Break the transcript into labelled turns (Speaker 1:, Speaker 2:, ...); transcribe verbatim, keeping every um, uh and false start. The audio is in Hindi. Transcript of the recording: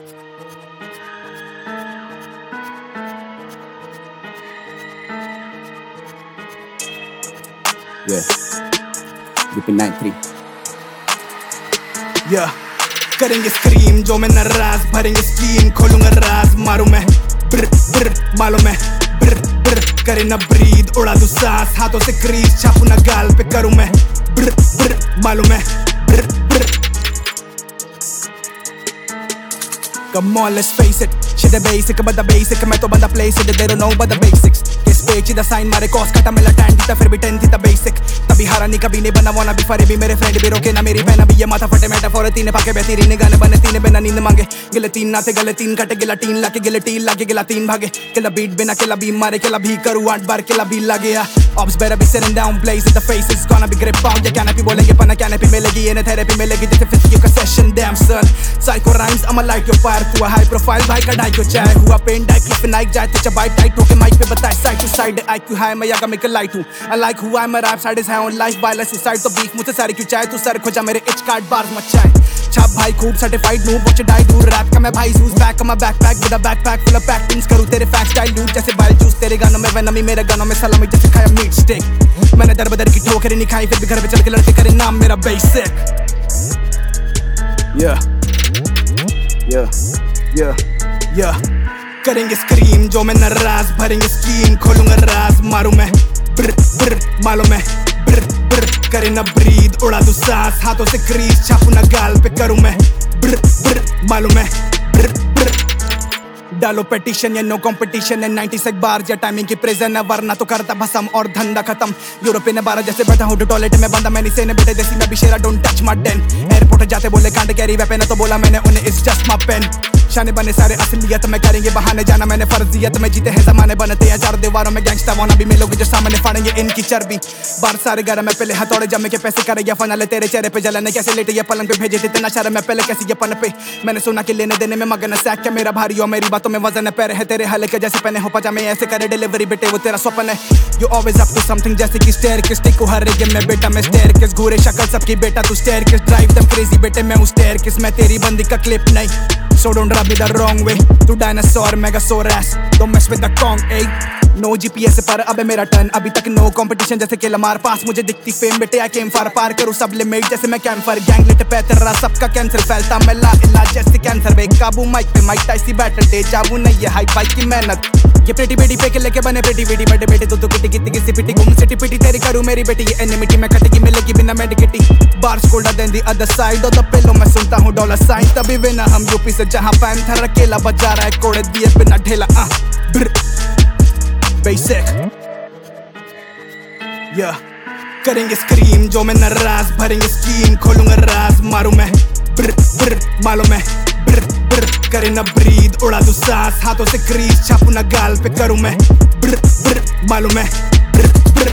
Speaker 1: Yeah, Whipping nine three.
Speaker 2: Yeah, करेंगे स्क्रीम जो मैं नाराज, भरेंगे स्कीम, खोलूंगा राज, मारू मैं ब्र ब्र, मालूम है ब्र ब्र, करे ना ब्रीद, उड़ा दूं सांस, हाथों से क्रीज, छापू ना गाल पे, करूं मैं ब्र ब्र, मालूम है ब्र ब्र. Come on, let's face it, shit is basic, but the basic, मैं तो बंदा place it, they don't know but the basics. Kiss page इधर sign मारे cost खत्म मिला tan थी, फिर भी ten थी the basic. तभी हारा नहीं कभी नहीं बना वाना भी फरे भी मेरे friend भी रोके ना मेरी बहन भी ये माथा फटे मेटाफोर तीन पाके बेहतरीन ने गाने बने तीन बिना नींद मांगे गिले तीन नाते गले तीन कटे गिला तीन लाके गिले तीन लाके गिला तीन भागे किला बीट बिना किला बीम मारे किला भी करूँ आठ बार किला भी लगे या Ops better be sitting down, blaze in the face, it's gonna be grip out. ये canopy बोलेंगे पना canopy मिलेगी ये न therapy मिलेगी जैसे फिजिकी का session, damn son. Psycho rhymes, I'ma light your fire to a high profile, भाई का डाइक को चाहे हुआ पेन डाइक क्लिप नाइक जाए तो चबाई टाइट होके माइक पे बताए side to side, I Q high मैं यागा make a light हूँ. I like who I'm, a rap side is high on life, violence suicide तो beef मुझसे सारी क्यों चाहे तू सर खोजा मेरे itch card bars मचाए. छाप भाई खूब certified noob, watch it die do rap का मैं भाई who's back on my backpack with a backpack full of pack things करूँ तेरे facts dilute जैसे बाल juice तेरे गानों में venom मेरे गानों में सलामी जैसे खाया meat steak. मैंने दर बदर की ठोकरें नहीं खाई फिर भी घर पे चल के लड़के करे नाम मेरा basic. Yeah, yeah, yeah, yeah. करेंगे स्क्रीम जो मैं नाराज, भरेंगे स्कीम, खोलूंगा राज, मारू मैं ब्र ब्र, मालूम है ब्र ब्र, करे ना ब्रीद, उड़ा दूं सांस, हाथों से क्रीज, छापू ना गाल पे, करूं मैं ब्र ब्र, मालूम है ब्र ब्र. डालो पेटिशन या नो कंपटीशन है नाइंटी सेक बार या टाइमिंग की प्रेजेंट है वरना तो करता भसम और धंधा खत्म. यूरोपियन बारह जैसे बैठा हूँ टॉयलेट में बंदा मैंने से ने बेटे देसी मैं भी शेरा don't touch my den. Airport जाते बोले कांड कैरी वेपन तो बोला मैंने उन्हें इट्स जस्ट माय पेन. शाने बने सारे असलियत में करेंगे बहाने जाना मैंने फर्जियत में जीते हैं जमाने बनते हैं चार दीवारों में गैंगस्टर वाना भी मिलोगे जो सामने फाड़ेंगे इनकी चर्बी. बार सारे घर में पहले हथौड़े जमे के पैसे करेंगे फनाले तेरे चेहरे पे जलने कैसे लेटे ये पलंग पे भेजे थे इतना शर्म में पहले कैसी ये पन पे. मैंने सुना कि लेने देने में मगन सैक क्या मेरा भारी और मेरी बातों में वजन है पैर है तेरे हल्के जैसे पहने हो पजामे ऐसे करे डिलीवरी बेटे वो तेरा स्वप्न है. You always up to something जैसे कि स्टेयर किस टिक हर गेम में बेटा मैं स्टेयर किस घूरे शक्ल सबकी बेटा तू स्टेयर किस ड्राइव दम क्रेजी बेटे मैं हूँ स्टेयर किस मैं तेरी बंदी का क्लिप नहीं. So don't rub me the wrong way. तू dinosaur megasaur ass. Don't mess with the Kong, eh? No G P S पर अब है मेरा टर्न अभी तक no competition जैसे कि लमार पास मुझे दिखती फेम बेटे I came far पार करूँ सब लिमिट जैसे मैं कैंफर गैंग लिट पे तेरा सबका कैंसर फैलता मैं ला इलाज जैसे कैंसर बेकाबू माइक पे माइक टाइसी बैटल डे जाबू नहीं है हाई बाइक की मेहनत. ये प्रेटी बेटी पे के लेके बने प्रेटी बेटी बड़े बेटे तो तू किटी किटी किसी पिटी गुम सिटी पिटी तेरी करूँ मेरी बेटी ये एनिमिटी में कटेगी मिलेगी बिना मेडिकेटी. Bars colder than the other side of the pillow मैं सुनता हूँ डॉलर साइन तभी बिना हम यूपी से जहाँ पैंथर अकेला बजा रहा है कोड़े दिए बिना ढेला. आ ब्र बेसिक. Yeah, करेंगे स्क्रीम जो मैं नाराज, भरेंगे स्कीम, खोलूंगा राज, मारू मैं ब्र ब्र, मालूम है ब्र ब्र, करे ना ब्रीद, उड़ा दूं सांस, हाथों से क्रीज, छापू ना गाल पे, करूं मैं ब्र ब्र, मालूम है ब्र ब्र.